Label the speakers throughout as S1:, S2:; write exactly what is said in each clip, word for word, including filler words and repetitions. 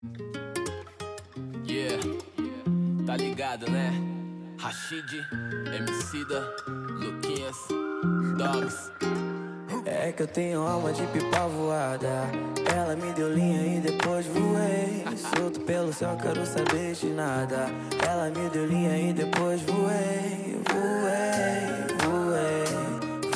S1: Yeah, tá ligado, né? Rashid, Emicida, Luquinhas, Dogs.
S2: É que eu tenho alma de pipa voada. Ela me deu linha e depois voei. Solto pelo céu, quero saber de nada. Ela me deu linha e depois voei. Voei, voei,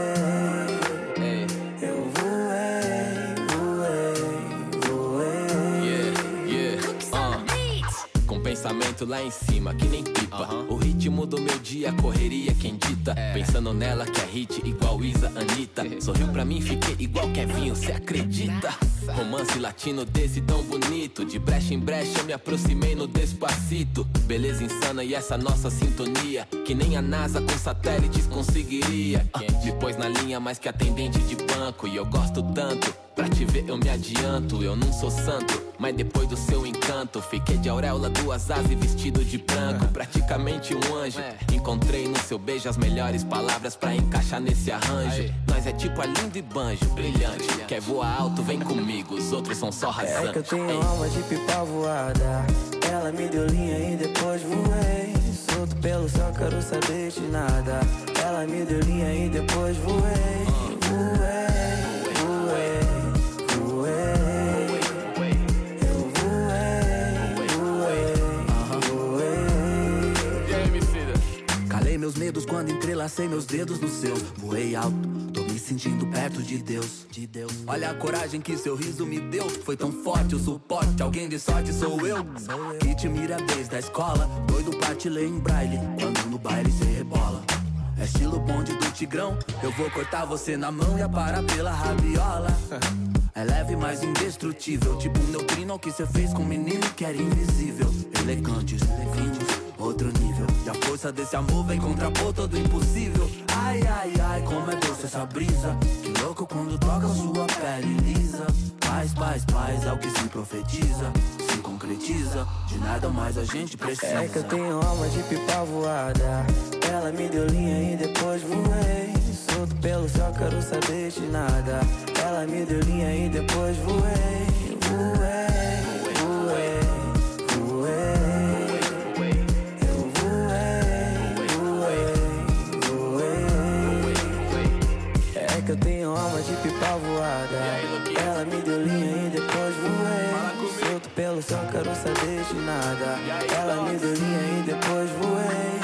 S2: voei. Eu voei, voei, voei.
S1: Yeah, yeah, uh. Com pensamento lá em cima, que nem pipa. uh-huh. O ritmo do meu dia, correria quem dita. é. Pensando nela que é hit igual Isa, Anitta. Sorriu pra mim, fiquei igual Kevinho, cê acredita? Romance latino desse tão bonito. De brecha em brecha eu me aproximei no Despacito. Beleza insana e essa nossa sintonia, que nem a NASA com satélites conseguiria. uh, Me pôs na linha mais que atendente de banco. E eu gosto tanto, pra te ver eu me adianto. Eu não sou santo, mas depois do seu encanto fiquei de auréola, duas asas e vestido de branco. Praticamente um anjo. Encontrei no seu beijo as melhores palavras pra encaixar nesse arranjo. Nós é tipo Arlindo e Banjo, brilhante. Quer voar alto, vem comigo, os outros são só rasantes.
S2: É que eu tenho alma de pipa voada. Ela me deu linha e depois voei. Solto pelo céu, quero saber de nada. Ela me deu linha e depois voei. Voei, voei, voei. Eu voei, voei, voei.
S1: E aí, Emicida?
S3: Calei meus medos quando entrelacei meus dedos no seu. Voei alto, tô me sentindo perto de Deus, de Deus. Olha a coragem que seu riso me deu. Foi tão forte o suporte, alguém de sorte sou eu. Que te mira desde a escola, doido pra te ler em braille. Quando no baile cê rebola. É estilo bonde do Tigrão. Eu vou cortar você na mão e a parar pela rabiola. É leve, mas indestrutível. Tipo um neutrino ao que cê fez com um menino que era invisível. Elegantes, finos, outro nível. E a força desse amor vem contrapor todo o impossível. Ai, ai, ai, como é doce essa brisa. Que louco quando toca sua pele lisa. Paz, paz, paz, é o que se profetiza. Se concretiza, de nada mais a gente precisa.
S2: É que eu tenho alma de pipa voada. Ela me deu linha e depois voei. Solto pelo céu, quero saber de nada. Ela me deu linha e depois voei. Voei, voei, voei. Eu voei, voei, voei. É que eu tenho alma de pipa voada. Ela me deu linha e depois voei. Solto pelo céu, quero saber de nada. Ela me deu linha e depois voei.